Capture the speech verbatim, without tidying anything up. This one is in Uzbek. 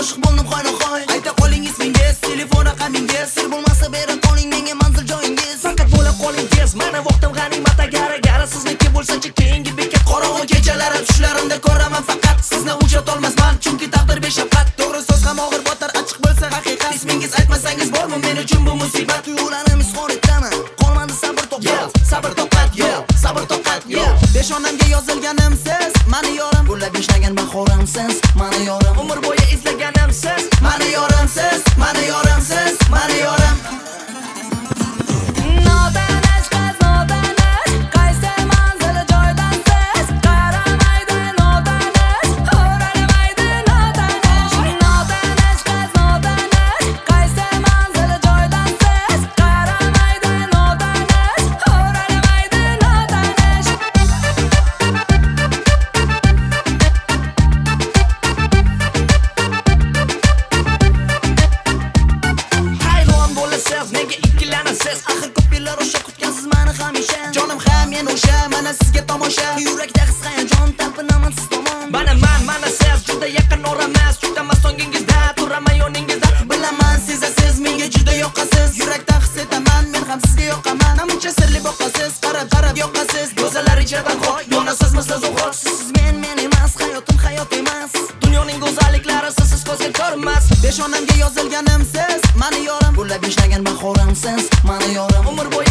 oshiq bo'ldim hoynahoy. Ayta qoling ismingiz, telefon raqamingiz, sir bo'lmasa berib qoling menga manzil joyingiz. Faqat bo'la qoling tez, mana vaqtim g'animat agar agar sizniki bo'lsa-chi keyingi bekat qorong'u kechalari tushlarimda ko'raman faqat sizni uchratolmasman chunki taqdir beshafqat. To'g'ri so'z ham og'ir botar achchiq bo'lsa haqiqat. Ismingiz aytmasangiz bormi men uchun bu musibat. Tuyg'ularim izhor etaman, qolmadi sabr toqat, sabr toqat, yo, sabr toqat, yo. Peshonamga yozilganim siz, mani yorim. Gullab ishlagan bahorim siz, mani yorim. Umr bo'yi izlaganim siz, mani yorim siz, mani yorim siz, mani yorim. Nega ikkilanasiz? Axir ko'p yillar o'sha kutgansiz meni hamisha. Jonim ham men o'sha, mana sizga tomosha. Yurakda his hayajon talpinaman siz tomon. Mana man, mana siz juda yaqin oramas. Judamas songingizda, turaman yoningizda. Bilaman sezasiz, menga juda yoqasiz. Yurakda his etaman, men ham sizga yoqaman. Namuncha sirli boqasiz, qarab qarab yoqasiz. Go'zallar ichida qo'y, yonasiz misli zo'g'or. Siz men men emas, hayotim hayot emas. Dunyoning go'zalliklari sizsiz ko'zga ko'rinmas. Peshonamga yozilganim siz, mani yorim. Gullab ishlagan bahorim siz, mani yorim. Umr bo'yi